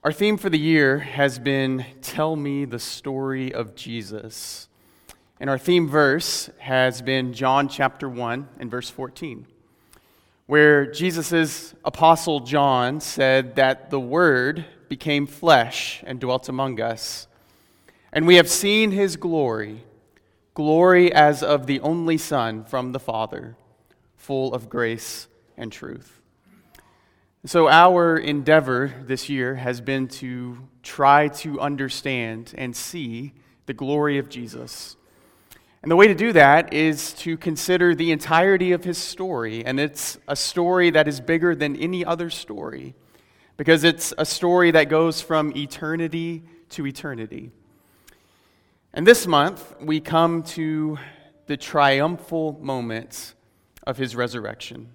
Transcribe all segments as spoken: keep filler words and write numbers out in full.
Our theme for the year has been Tell Me the Story of Jesus. And our theme verse has been John chapter one and verse fourteen, where Jesus' apostle John said that the Word became flesh and dwelt among us. And we have seen his glory, glory as of the only Son from the Father, full of grace and truth. So our endeavor this year has been to try to understand and see the glory of Jesus. And the way to do that is to consider the entirety of his story. And it's a story that is bigger than any other story, because it's a story that goes from eternity to eternity. And this month, we come to the triumphal moment of his resurrection.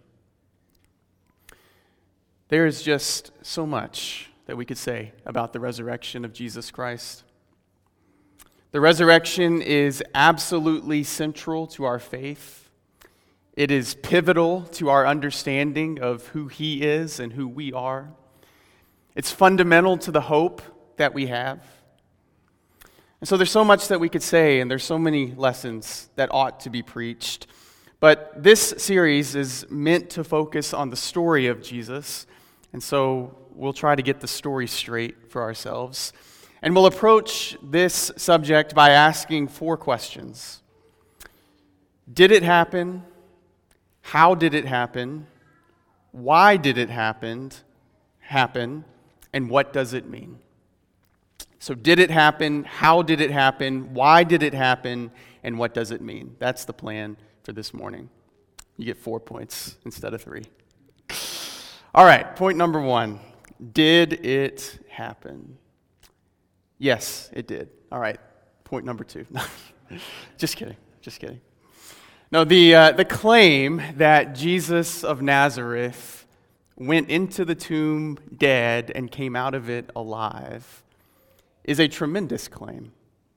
There is just so much that we could say about the resurrection of Jesus Christ. The resurrection is absolutely central to our faith. It is pivotal to our understanding of who he is and who we are. It's fundamental to the hope that we have. And so there's so much that we could say, and there's so many lessons that ought to be preached. But this series is meant to focus on the story of Jesus, and so we'll try to get the story straight for ourselves. And we'll approach this subject by asking four questions. Did it happen? How did it happen? Why did it happen? Happen? And what does it mean? So did it happen? How did it happen? Why did it happen? And what does it mean? That's the plan for this morning. You get four points instead of three. All right, point number one. Did it happen? Yes, it did. All right, point number two. Just kidding, just kidding. No, the, uh, the claim that Jesus of Nazareth went into the tomb dead and came out of it alive is a tremendous claim.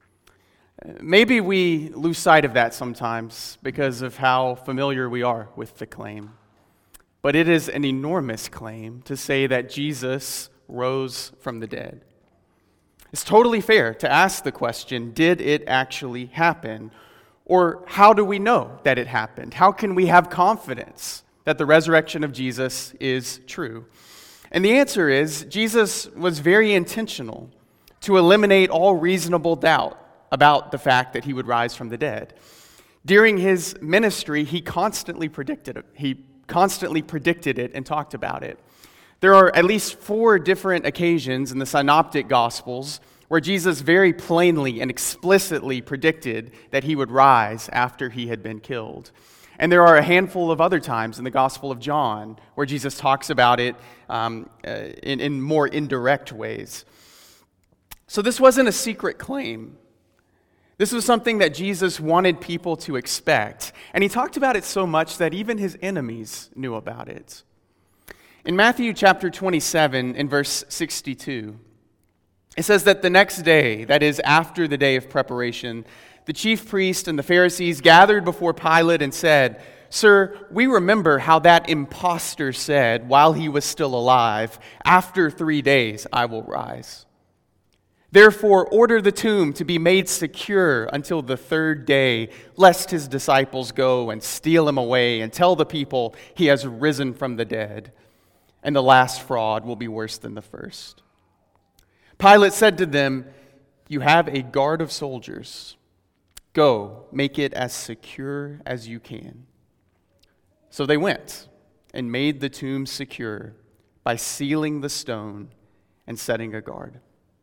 Maybe we lose sight of that sometimes because of how familiar we are with the claim. But it is an enormous claim to say that Jesus rose from the dead. It's totally fair to ask the question, did it actually happen? Or how do we know that it happened? How can we have confidence that the resurrection of Jesus is true? And the answer is, Jesus was very intentional to eliminate all reasonable doubt about the fact that he would rise from the dead. During his ministry, he constantly predicted it. He constantly predicted it and talked about it. There are at least four different occasions in the Synoptic Gospels where Jesus very plainly and explicitly predicted that he would rise after he had been killed. And there are a handful of other times in the Gospel of John where Jesus talks about it um, uh, in, in more indirect ways. So this wasn't a secret claim. This was something that Jesus wanted people to expect. And he talked about it so much that even his enemies knew about it. In Matthew chapter twenty-seven, in verse sixty-two, it says that the next day, that is after the day of preparation, the chief priest and the Pharisees gathered before Pilate and said, "Sir, we remember how that impostor said while he was still alive, 'After three days I will rise.' Therefore, order the tomb to be made secure until the third day, lest his disciples go and steal him away and tell the people he has risen from the dead. And the last fraud will be worse than the first." Pilate said to them, "You have a guard of soldiers. Go, make it as secure as you can." So they went and made the tomb secure by sealing the stone and setting a guard.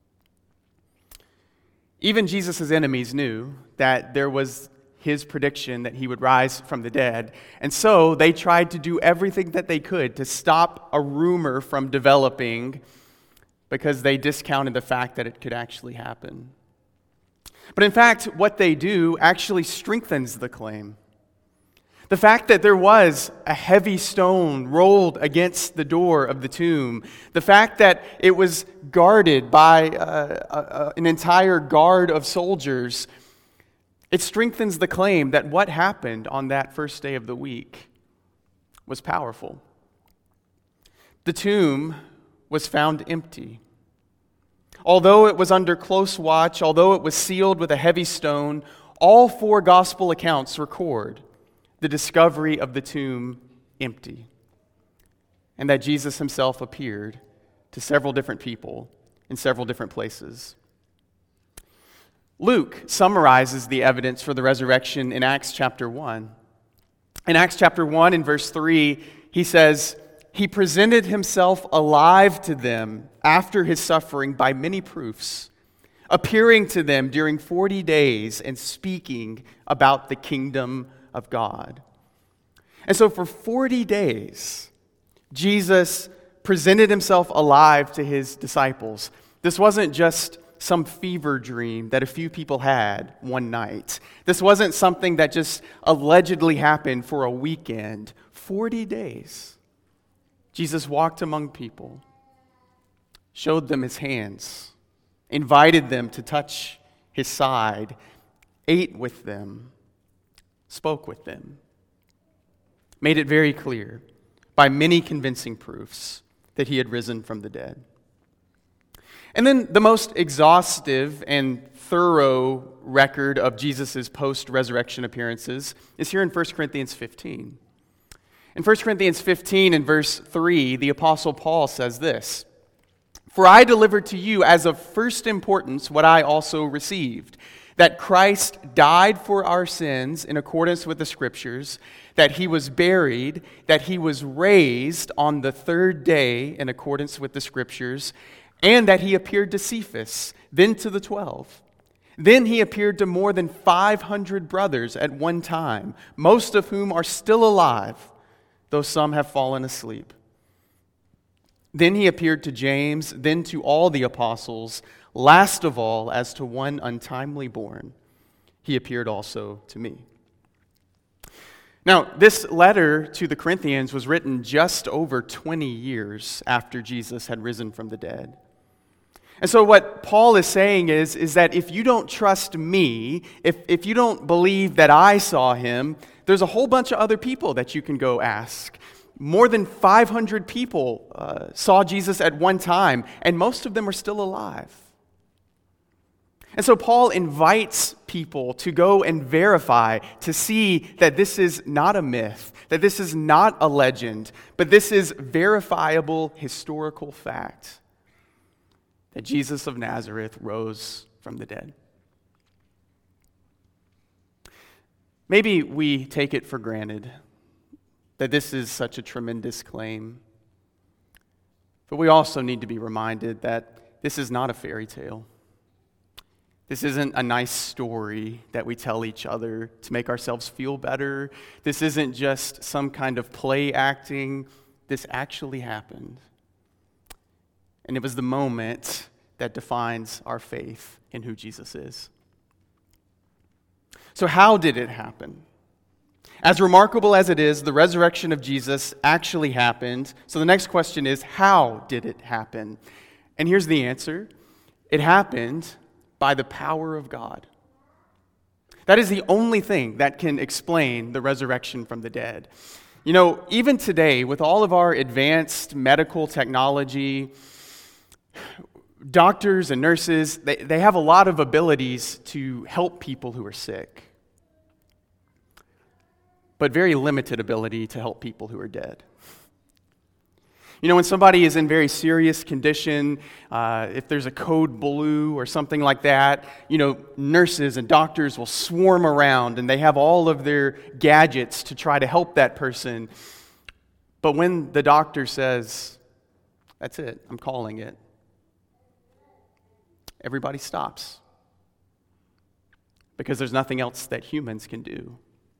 Even Jesus' enemies knew that there was his prediction that he would rise from the dead, and so they tried to do everything that they could to stop a rumor from developing because they discounted the fact that it could actually happen. But in fact, what they do actually strengthens the claim. The fact that there was a heavy stone rolled against the door of the tomb, the fact that it was guarded by uh, uh, an entire guard of soldiers, it strengthens the claim that what happened on that first day of the week was powerful. The tomb was found empty. Although it was under close watch, although it was sealed with a heavy stone, all four gospel accounts record the discovery of the tomb empty, and that Jesus himself appeared to several different people in several different places. Luke summarizes the evidence for the resurrection in Acts chapter one. In Acts chapter one, in verse three, he says, "He presented himself alive to them after his suffering by many proofs, appearing to them during forty days and speaking about the kingdom of God." And so for forty days, Jesus presented himself alive to his disciples. This wasn't just some fever dream that a few people had one night. This wasn't something that just allegedly happened for a weekend. forty days, Jesus walked among people, showed them his hands, invited them to touch his side, ate with them, spoke with them, made it very clear by many convincing proofs that he had risen from the dead. And then the most exhaustive and thorough record of Jesus' post-resurrection appearances is here in First Corinthians fifteen. In First Corinthians fifteen, in verse three, the Apostle Paul says this, "For I delivered to you as of first importance what I also received, that Christ died for our sins in accordance with the Scriptures, that he was buried, that he was raised on the third day in accordance with the Scriptures, and that he appeared to Cephas, then to the twelve. Then he appeared to more than five hundred brothers at one time, most of whom are still alive, though some have fallen asleep. Then he appeared to James, then to all the apostles. Last of all, as to one untimely born, he appeared also to me." Now, this letter to the Corinthians was written just over twenty years after Jesus had risen from the dead. And so what Paul is saying is, is that if you don't trust me, if, if you don't believe that I saw him, there's a whole bunch of other people that you can go ask. More than five hundred people uh, saw Jesus at one time, and most of them are still alive. And so Paul invites people to go and verify, to see that this is not a myth, that this is not a legend, but this is verifiable historical fact, that Jesus of Nazareth rose from the dead. Maybe we take it for granted that this is such a tremendous claim, but we also need to be reminded that this is not a fairy tale. This isn't a nice story that we tell each other to make ourselves feel better. This isn't just some kind of play acting. This actually happened. And it was the moment that defines our faith in who Jesus is. So how did it happen? As remarkable as it is, the resurrection of Jesus actually happened. So the next question is, how did it happen? And here's the answer. It happened by the power of God. That is the only thing that can explain the resurrection from the dead. You know, even today, with all of our advanced medical technology, doctors and nurses, they, they have a lot of abilities to help people who are sick, but very limited ability to help people who are dead. You know, when somebody is in very serious condition, uh, if there's a code blue or something like that, you know, nurses and doctors will swarm around and they have all of their gadgets to try to help that person. But when the doctor says, "That's it, I'm calling it," everybody stops, because there's nothing else that humans can do.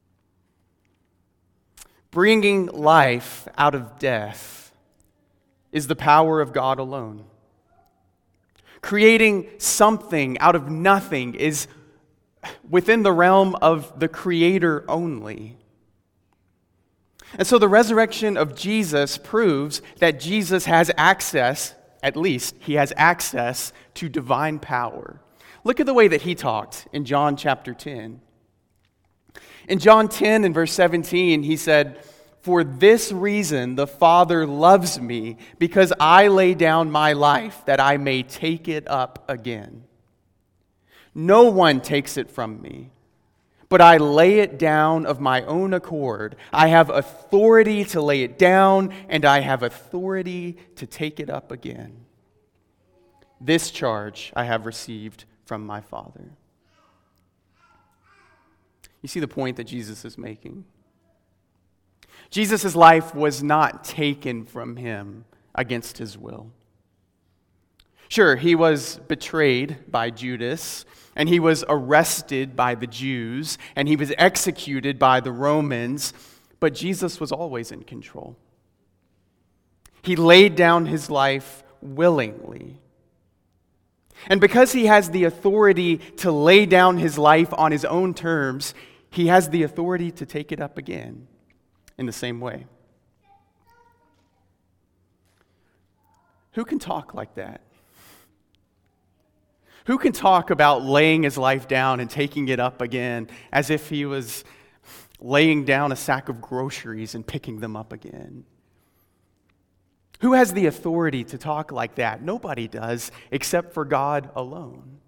Bringing life out of death is the power of God alone. Creating something out of nothing is within the realm of the Creator only. And so the resurrection of Jesus proves that Jesus has access, at least he has access to divine power. Look at the way that he talked in John chapter ten. In John ten and verse seventeen, he said, For this reason the Father loves me, because I lay down my life that I may take it up again. No one takes it from me, but I lay it down of my own accord. I have authority to lay it down, and I have authority to take it up again. This charge I have received from my Father. You see the point that Jesus is making? Jesus' life was not taken from him against his will. Sure, he was betrayed by Judas, and he was arrested by the Jews, and he was executed by the Romans, but Jesus was always in control. He laid down his life willingly. And because he has the authority to lay down his life on his own terms, he has the authority to take it up again in the same way. Who can talk like that? Who can talk about laying his life down and taking it up again as if he was laying down a sack of groceries and picking them up again? Who has the authority to talk like that? Nobody does, except for God alone.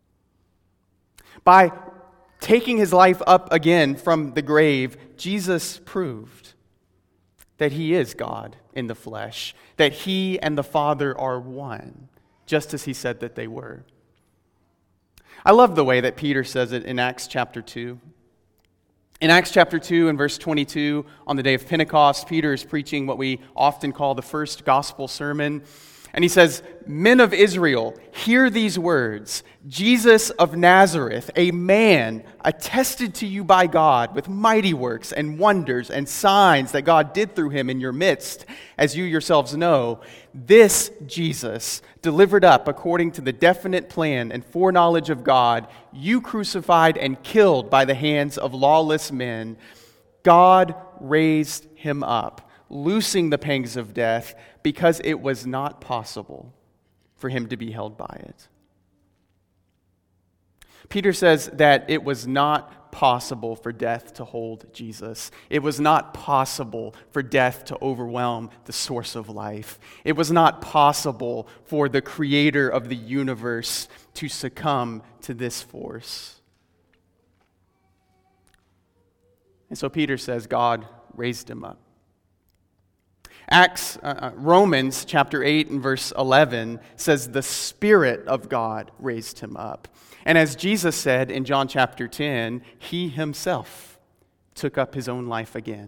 By taking his life up again from the grave, Jesus proved that he is God in the flesh, that he and the Father are one, just as he said that they were. I love the way that Peter says it in Acts chapter two. In Acts chapter two and verse twenty-two, on the day of Pentecost, Peter is preaching what we often call the first gospel sermon. And he says, "Men of Israel, hear these words. Jesus of Nazareth, a man attested to you by God with mighty works and wonders and signs that God did through him in your midst, as you yourselves know. This Jesus, delivered up according to the definite plan and foreknowledge of God, you crucified and killed by the hands of lawless men. God raised him up, loosing the pangs of death, because it was not possible for him to be held by it." Peter says that it was not possible for death to hold Jesus. It was not possible for death to overwhelm the source of life. It was not possible for the creator of the universe to succumb to this force. And so Peter says God raised him up. Acts, uh, Romans chapter eight and verse eleven says the Spirit of God raised him up. And as Jesus said in John chapter ten, he himself took up his own life again.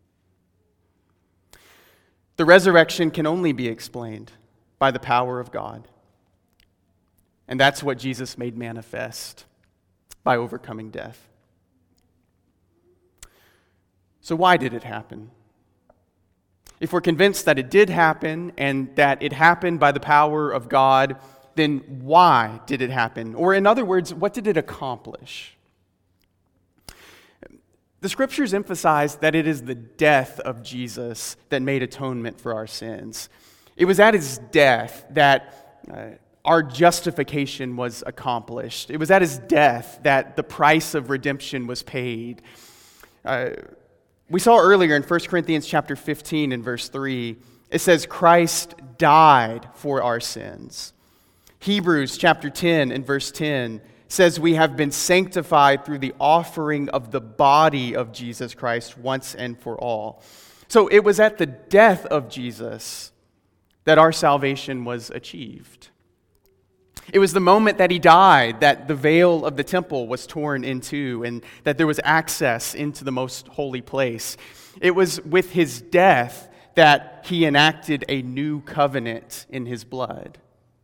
The resurrection can only be explained by the power of God. And that's what Jesus made manifest by overcoming death. So why did it happen? If we're convinced that it did happen and that it happened by the power of God, then why did it happen? Or in other words, what did it accomplish? The scriptures emphasize that it is the death of Jesus that made atonement for our sins. It was at his death that uh, our justification was accomplished. It was at his death that the price of redemption was paid. Uh, We saw earlier in First Corinthians chapter fifteen and verse three, it says Christ died for our sins. Hebrews chapter ten and verse ten says we have been sanctified through the offering of the body of Jesus Christ once and for all. So it was at the death of Jesus that our salvation was achieved. It was the moment that he died that the veil of the temple was torn in two and that there was access into the most holy place. It was with his death that he enacted a new covenant in his blood.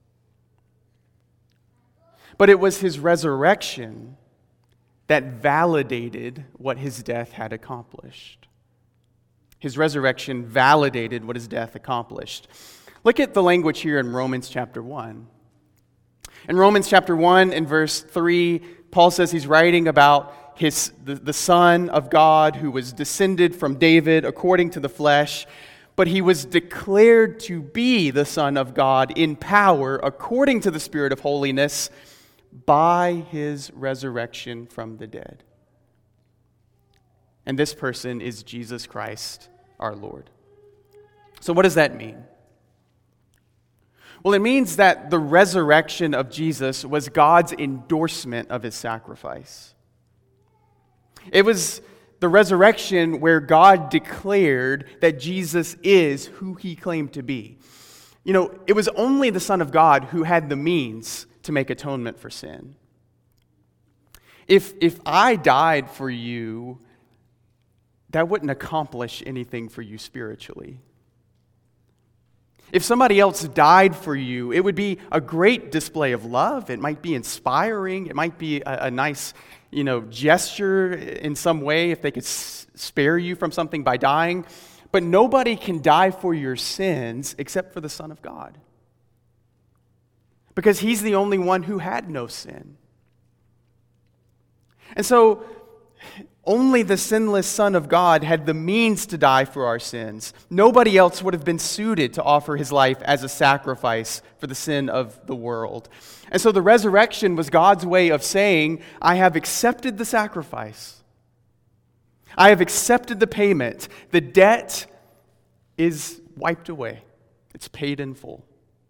But it was his resurrection that validated what his death had accomplished. His resurrection validated what his death accomplished. Look at the language here in Romans chapter one. In Romans chapter one and verse three, Paul says he's writing about his the, the Son of God who was descended from David according to the flesh, but he was declared to be the Son of God in power according to the Spirit of holiness by his resurrection from the dead. And this person is Jesus Christ, our Lord. So what does that mean? Well, it means that the resurrection of Jesus was God's endorsement of his sacrifice. It was the resurrection where God declared that Jesus is who he claimed to be. You know, it was only the Son of God who had the means to make atonement for sin. If, if I died for you, that wouldn't accomplish anything for you spiritually. If somebody else died for you, it would be a great display of love. It might be inspiring. It might be a, a nice, you know, gesture in some way if they could s- spare you from something by dying. But nobody can die for your sins except for the Son of God. Because he's the only one who had no sin. And so only the sinless Son of God had the means to die for our sins. Nobody else would have been suited to offer his life as a sacrifice for the sin of the world. And so the resurrection was God's way of saying, I have accepted the sacrifice. I have accepted the payment. The debt is wiped away. It's paid in full.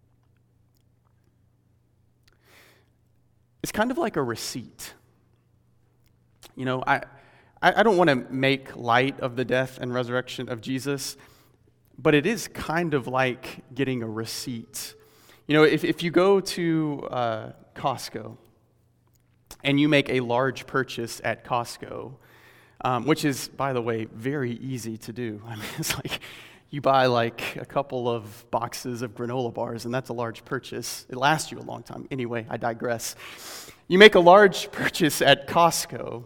It's kind of like a receipt. You know, I... I don't want to make light of the death and resurrection of Jesus, but it is kind of like getting a receipt. You know, if, if you go to uh, Costco and you make a large purchase at Costco, um, which is, by the way, very easy to do. I mean, it's like you buy like a couple of boxes of granola bars, and that's a large purchase. It lasts you a long time. Anyway, I digress. You make a large purchase at Costco.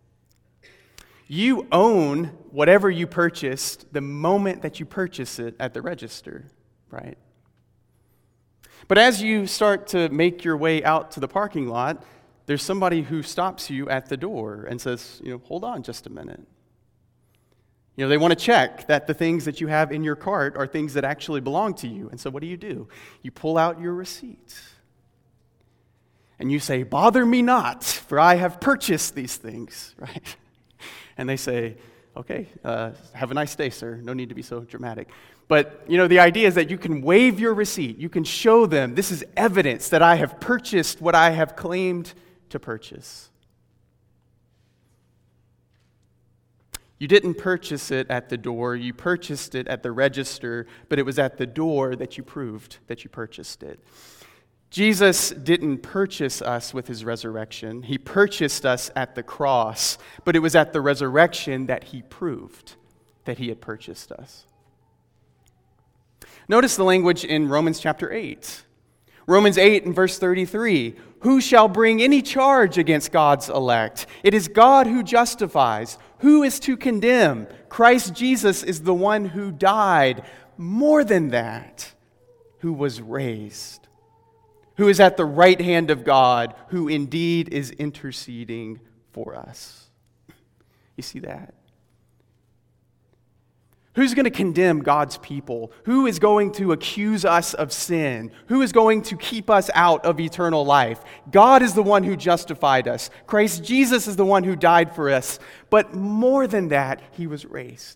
You own whatever you purchased the moment that you purchase it at the register, right? But as you start to make your way out to the parking lot, there's somebody who stops you at the door and says, you know, hold on just a minute. You know, they want to check that the things that you have in your cart are things that actually belong to you. And so what do you do? You pull out your receipt. And you say, bother me not, for I have purchased these things, right? And they say, okay, uh, have a nice day, sir. No need to be so dramatic. But, you know, the idea is that you can waive your receipt. You can show them, this is evidence that I have purchased what I have claimed to purchase. You didn't purchase it at the door. You purchased it at the register, but it was at the door that you proved that you purchased it. Jesus didn't purchase us with his resurrection. He purchased us at the cross, but it was at the resurrection that he proved that he had purchased us. Notice the language in Romans chapter eight. Romans eight and verse thirty-three. Who shall bring any charge against God's elect? It is God who justifies. Who is to condemn? Christ Jesus is the one who died. More than that, who was raised, who is at the right hand of God, who indeed is interceding for us. You see that? Who's going to condemn God's people? Who is going to accuse us of sin? Who is going to keep us out of eternal life? God is the one who justified us. Christ Jesus is the one who died for us. But more than that, he was raised.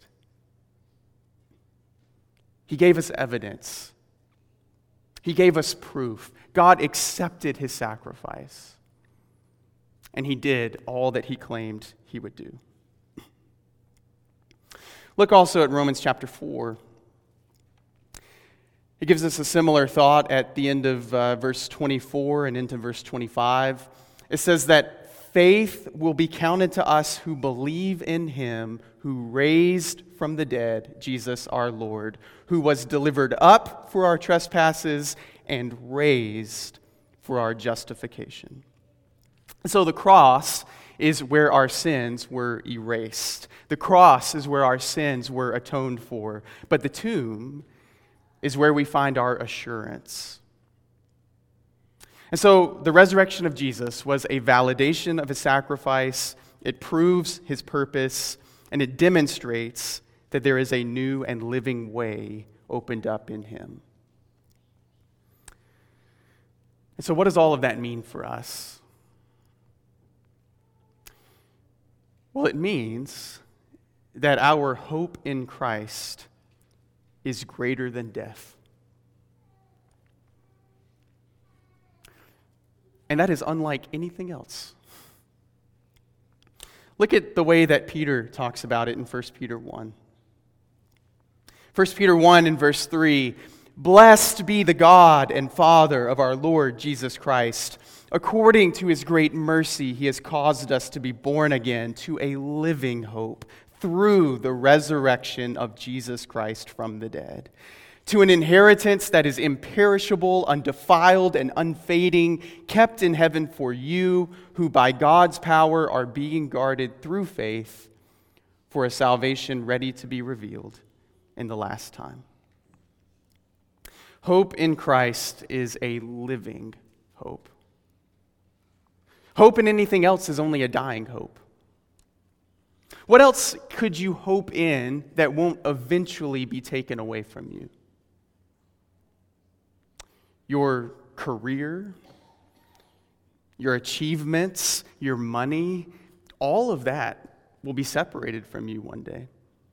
He gave us evidence. He gave us proof. God accepted his sacrifice. And he did all that he claimed he would do. Look also at Romans chapter four. It gives us a similar thought at the end of uh, verse twenty-four and into verse twenty-five. It says that faith will be counted to us who believe in him who raised from the dead Jesus our Lord, who was delivered up for our trespasses and raised for our justification. So the cross is where our sins were erased. The cross is where our sins were atoned for. But the tomb is where we find our assurance. And so the resurrection of Jesus was a validation of his sacrifice. It proves his purpose, and it demonstrates that there is a new and living way opened up in him. And so what does all of that mean for us? Well, it means that our hope in Christ is greater than death. And that is unlike anything else. Look at the way that Peter talks about it in First Peter one. First Peter one in verse three, "Blessed be the God and Father of our Lord Jesus Christ. According to his great mercy, he has caused us to be born again to a living hope through the resurrection of Jesus Christ from the dead, to an inheritance that is imperishable, undefiled, and unfading, kept in heaven for you, who by God's power are being guarded through faith for a salvation ready to be revealed in the last time." Hope in Christ is a living hope. Hope in anything else is only a dying hope. What else could you hope in that won't eventually be taken away from you? Your career, your achievements, your money, all of that will be separated from you one day.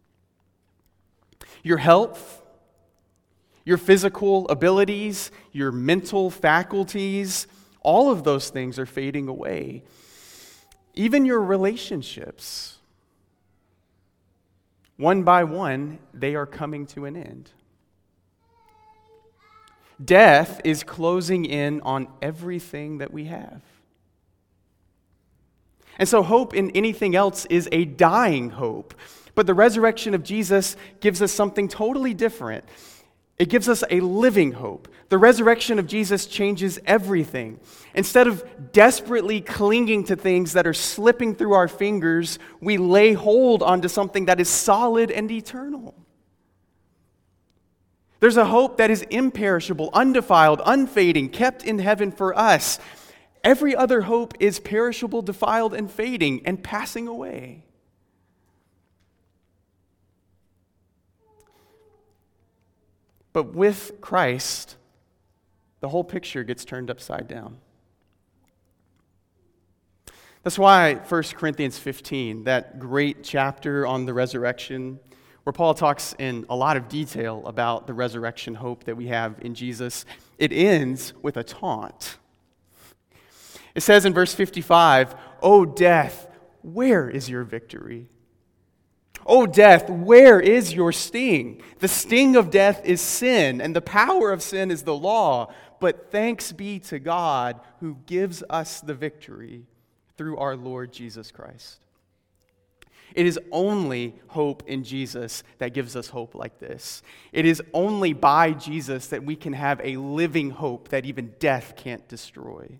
Your health, your physical abilities, your mental faculties, all of those things are fading away. Even your relationships, one by one, they are coming to an end. Death is closing in on everything that we have. And so hope in anything else is a dying hope. But the resurrection of Jesus gives us something totally different. It gives us a living hope. The resurrection of Jesus changes everything. Instead of desperately clinging to things that are slipping through our fingers, we lay hold onto something that is solid and eternal. There's a hope that is imperishable, undefiled, unfading, kept in heaven for us. Every other hope is perishable, defiled, and fading, and passing away. But with Christ, the whole picture gets turned upside down. That's why First Corinthians fifteen, that great chapter on the resurrection, where Paul talks in a lot of detail about the resurrection hope that we have in Jesus, it ends with a taunt. It says in verse fifty-five, "O death, where is your victory? O death, where is your sting? The sting of death is sin, and the power of sin is the law. But thanks be to God who gives us the victory through our Lord Jesus Christ." It is only hope in Jesus that gives us hope like this. It is only by Jesus that we can have a living hope that even death can't destroy.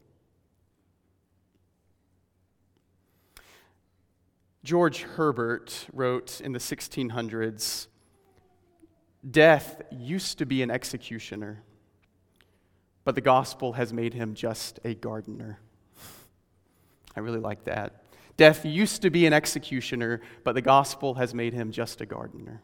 George Herbert wrote in the sixteen hundreds, "Death used to be an executioner, but the gospel has made him just a gardener." I really like that. Death used to be an executioner, but the gospel has made him just a gardener.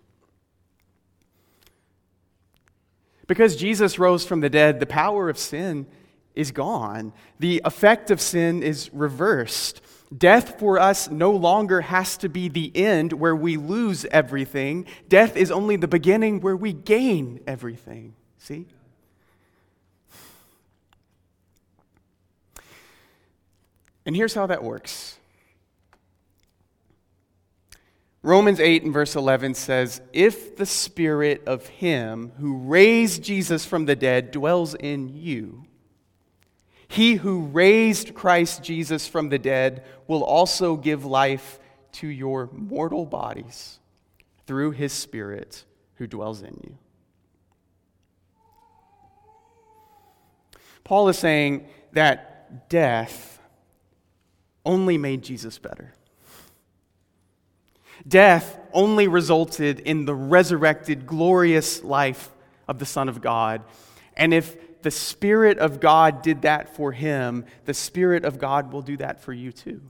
Because Jesus rose from the dead, the power of sin is gone. The effect of sin is reversed. Death for us no longer has to be the end where we lose everything. Death is only the beginning where we gain everything. See? And here's how that works. Romans eight and verse eleven says, "If the Spirit of Him who raised Jesus from the dead dwells in you, He who raised Christ Jesus from the dead will also give life to your mortal bodies through His Spirit who dwells in you." Paul is saying that death only made Jesus better. Death only resulted in the resurrected, glorious life of the Son of God. And if the Spirit of God did that for him, the Spirit of God will do that for you too.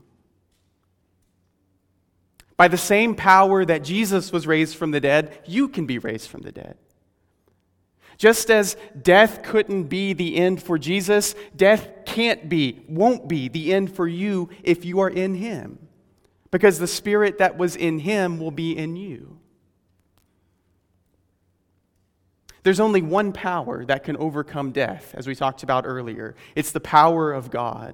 By the same power that Jesus was raised from the dead, you can be raised from the dead. Just as death couldn't be the end for Jesus, death can't be, won't be the end for you if you are in Him. because the Spirit that was in him will be in you. There's only one power that can overcome death, as we talked about earlier. It's the power of God.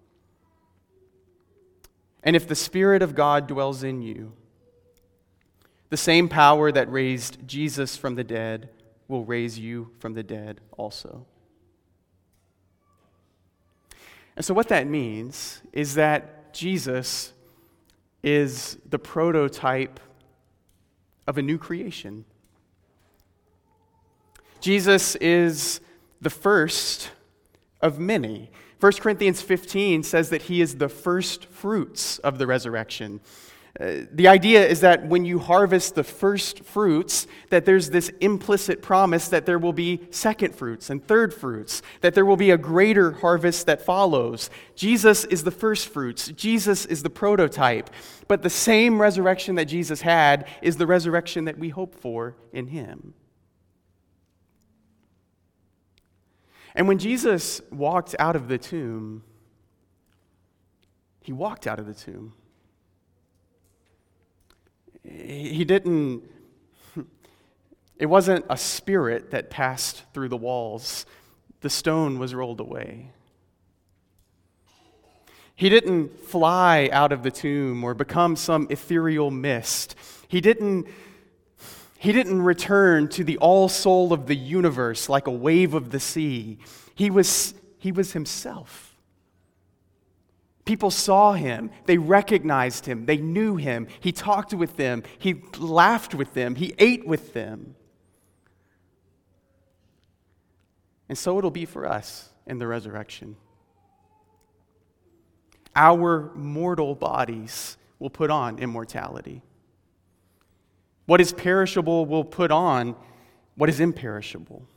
And if the Spirit of God dwells in you, the same power that raised Jesus from the dead will raise you from the dead also. And so what that means is that Jesus is the prototype of a new creation. Jesus is the first of many. First Corinthians fifteen says that he is the first fruits of the resurrection. Uh, the idea is that when you harvest the first fruits, that there's this implicit promise that there will be second fruits and third fruits, that there will be a greater harvest that follows. Jesus is the first fruits. Jesus is the prototype. But the same resurrection that Jesus had is the resurrection that we hope for in him. And when Jesus walked out of the tomb, he walked out of the tomb. He didn't, it wasn't a spirit that passed through the walls. The stone was rolled away. He didn't fly out of the tomb or become some ethereal mist. He didn't, he didn't return to the all-soul of the universe like a wave of the sea. He was, he was himself. People saw him, they recognized him, they knew him, he talked with them, he laughed with them, he ate with them. And so it'll be for us in the resurrection. Our mortal bodies will put on immortality. What is perishable will put on what is imperishable.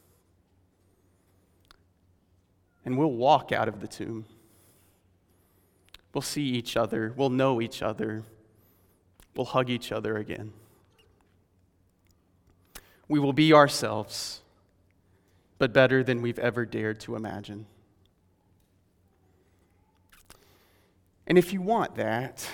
And we'll walk out of the tomb. We'll see each other. We'll know each other. We'll hug each other again. We will be ourselves, but better than we've ever dared to imagine. And if you want that,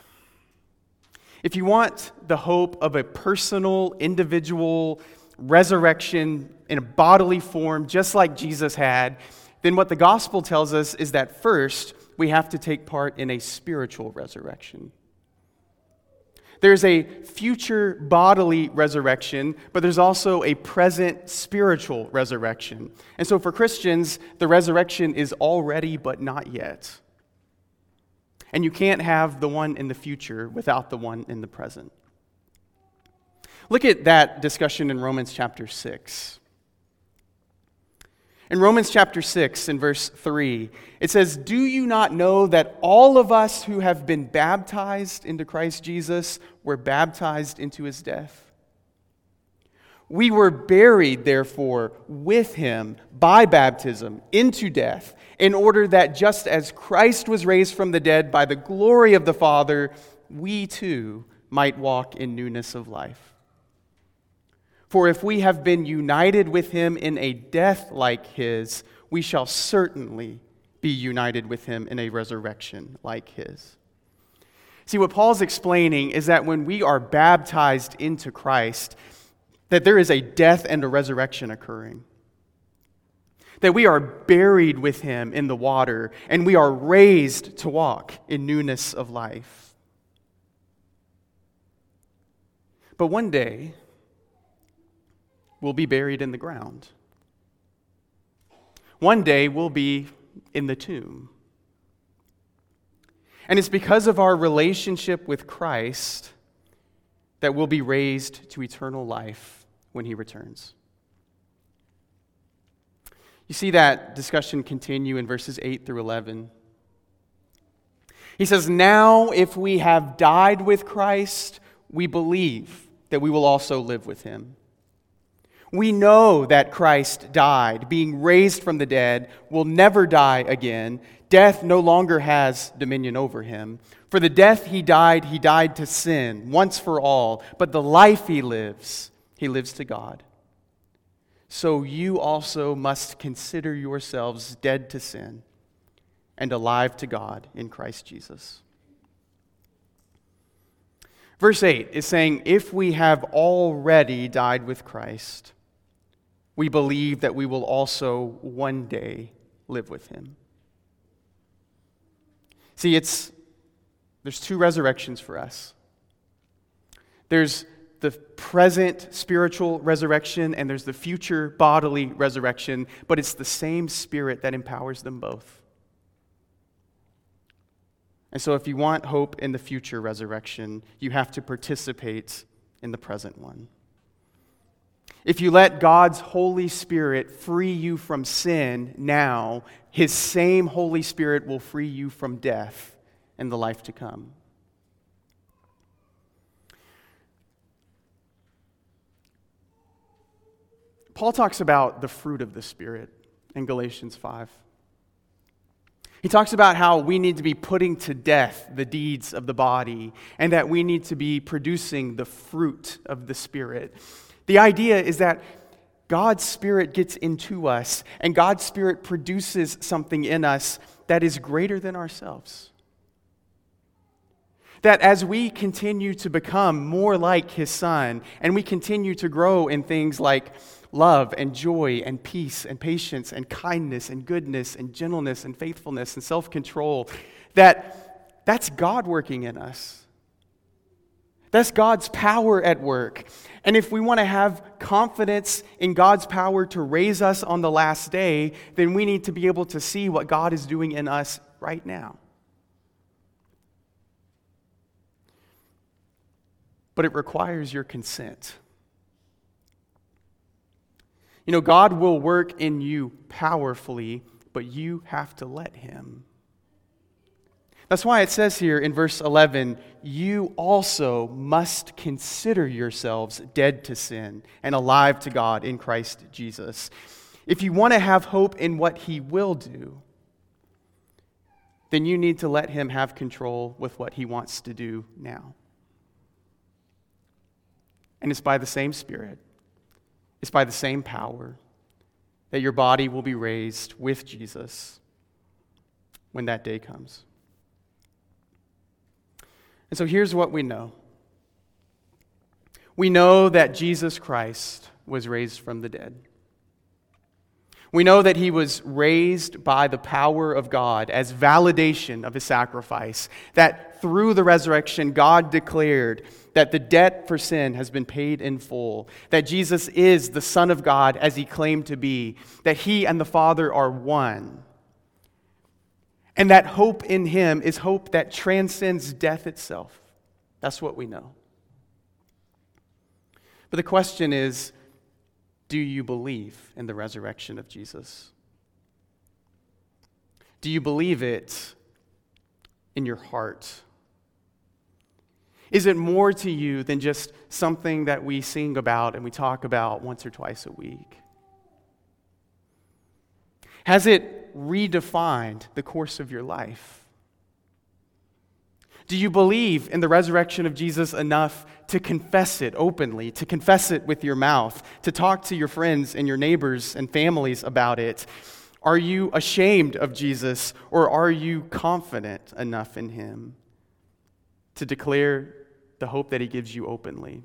if you want the hope of a personal, individual resurrection in a bodily form, just like Jesus had, then what the gospel tells us is that first, we have to take part in a spiritual resurrection. There's a future bodily resurrection, but there's also a present spiritual resurrection. And so for Christians, the resurrection is already but not yet. And you can't have the one in the future without the one in the present. Look at that discussion in Romans chapter six. In Romans chapter six, in verse three, it says, "Do you not know that all of us who have been baptized into Christ Jesus were baptized into his death? We were buried, therefore, with him by baptism into death, in order that just as Christ was raised from the dead by the glory of the Father, we too might walk in newness of life. For if we have been united with him in a death like his, we shall certainly be united with him in a resurrection like his." See, what Paul's explaining is that when we are baptized into Christ, that there is a death and a resurrection occurring. That we are buried with him in the water, and we are raised to walk in newness of life. But one day, we'll be buried in the ground. One day we'll be in the tomb. And it's because of our relationship with Christ that we'll be raised to eternal life when he returns. You see that discussion continue in verses eight through eleven. He says, "Now if we have died with Christ, we believe that we will also live with him. We know that Christ died, being raised from the dead, will never die again. Death no longer has dominion over him. For the death he died, he died to sin, once for all. But the life he lives, he lives to God. So you also must consider yourselves dead to sin and alive to God in Christ Jesus." Verse eight is saying, if we have already died with Christ, we believe that we will also one day live with him. See, it's there's two resurrections for us. There's the present spiritual resurrection and there's the future bodily resurrection, but it's the same Spirit that empowers them both. And so if you want hope in the future resurrection, you have to participate in the present one. If you let God's Holy Spirit free you from sin now, his same Holy Spirit will free you from death in the life to come. Paul talks about the fruit of the Spirit in Galatians five. He talks about how we need to be putting to death the deeds of the body and that we need to be producing the fruit of the Spirit. The idea is that God's Spirit gets into us and God's Spirit produces something in us that is greater than ourselves. That as we continue to become more like his Son and we continue to grow in things like love and joy and peace and patience and kindness and goodness and gentleness and faithfulness and self-control, that that's God working in us. That's God's power at work. And if we want to have confidence in God's power to raise us on the last day, then we need to be able to see what God is doing in us right now. But it requires your consent. You know, God will work in you powerfully, but you have to let him. That's why it says here in verse eleven, you also must consider yourselves dead to sin and alive to God in Christ Jesus. If you want to have hope in what he will do, then you need to let him have control with what he wants to do now. And it's by the same Spirit. It's by the same power that your body will be raised with Jesus when that day comes. And so here's what we know. We know that Jesus Christ was raised from the dead. We know that he was raised by the power of God as validation of his sacrifice, that through the resurrection, God declared that the debt for sin has been paid in full, that Jesus is the Son of God as he claimed to be, that he and the Father are one, and that hope in him is hope that transcends death itself. That's what we know. But the question is, do you believe in the resurrection of Jesus? Do you believe it in your heart? Is it more to you than just something that we sing about and we talk about once or twice a week? Has it redefined the course of your life? Do you believe in the resurrection of Jesus enough to confess it openly, to confess it with your mouth, to talk to your friends and your neighbors and families about it? Are you ashamed of Jesus, or are you confident enough in him to declare the hope that he gives you openly?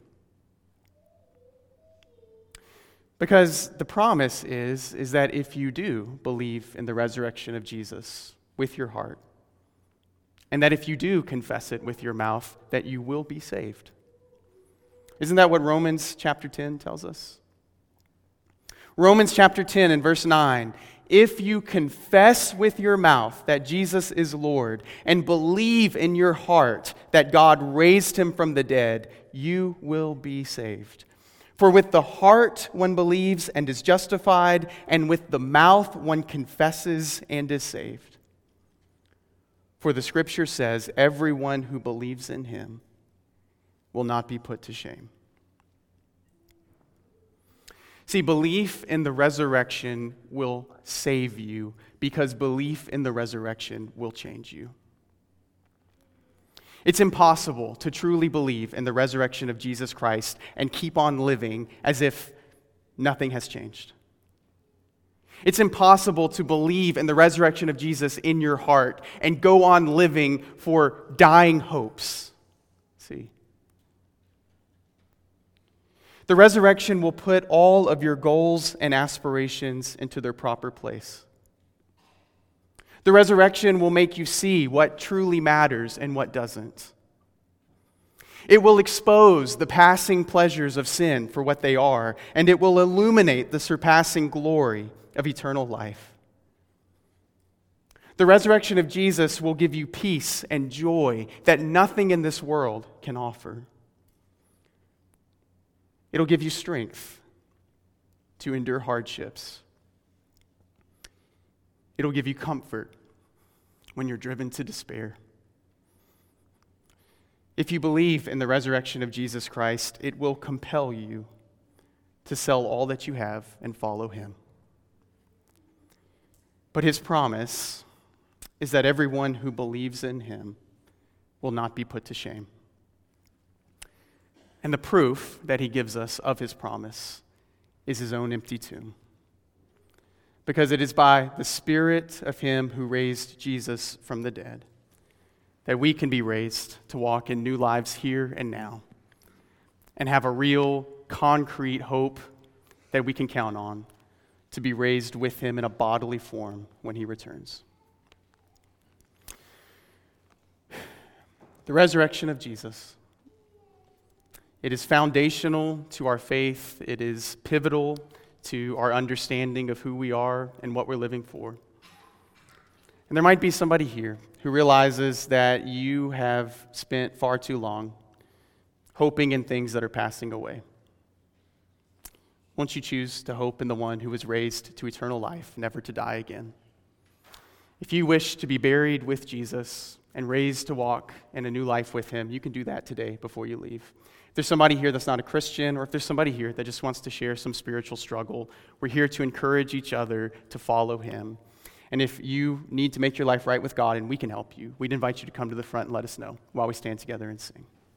Because the promise is, is that if you do believe in the resurrection of Jesus with your heart, and that if you do confess it with your mouth, that you will be saved. Isn't that what Romans chapter ten tells us? Romans chapter ten and verse nine, if you confess with your mouth that Jesus is Lord and believe in your heart that God raised him from the dead, you will be saved. For with the heart one believes and is justified, and with the mouth one confesses and is saved. For the scripture says, everyone who believes in him will not be put to shame. See, belief in the resurrection will save you because belief in the resurrection will change you. It's impossible to truly believe in the resurrection of Jesus Christ and keep on living as if nothing has changed. It's impossible to believe in the resurrection of Jesus in your heart and go on living for dying hopes. See, The resurrection will put all of your goals and aspirations into their proper place. The resurrection will make you see what truly matters and what doesn't. It will expose the passing pleasures of sin for what they are, and it will illuminate the surpassing glory of eternal life. The resurrection of Jesus will give you peace and joy that nothing in this world can offer. It'll give you strength to endure hardships. It'll give you comfort when you're driven to despair. If you believe in the resurrection of Jesus Christ, it will compel you to sell all that you have and follow him. But his promise is that everyone who believes in him will not be put to shame. And the proof that he gives us of his promise is his own empty tomb. Because it is by the Spirit of him who raised Jesus from the dead that we can be raised to walk in new lives here and now and have a real, concrete hope that we can count on to be raised with him in a bodily form when he returns. The resurrection of Jesus. It is foundational to our faith. It is pivotal to our understanding of who we are and what we're living for. And there might be somebody here who realizes that you have spent far too long hoping in things that are passing away. Won't you choose to hope in the one who was raised to eternal life, never to die again? If you wish to be buried with Jesus and raised to walk in a new life with him, you can do that today before you leave. If there's somebody here that's not a Christian, or if there's somebody here that just wants to share some spiritual struggle, we're here to encourage each other to follow him. And if you need to make your life right with God and we can help you, we'd invite you to come to the front and let us know while we stand together and sing.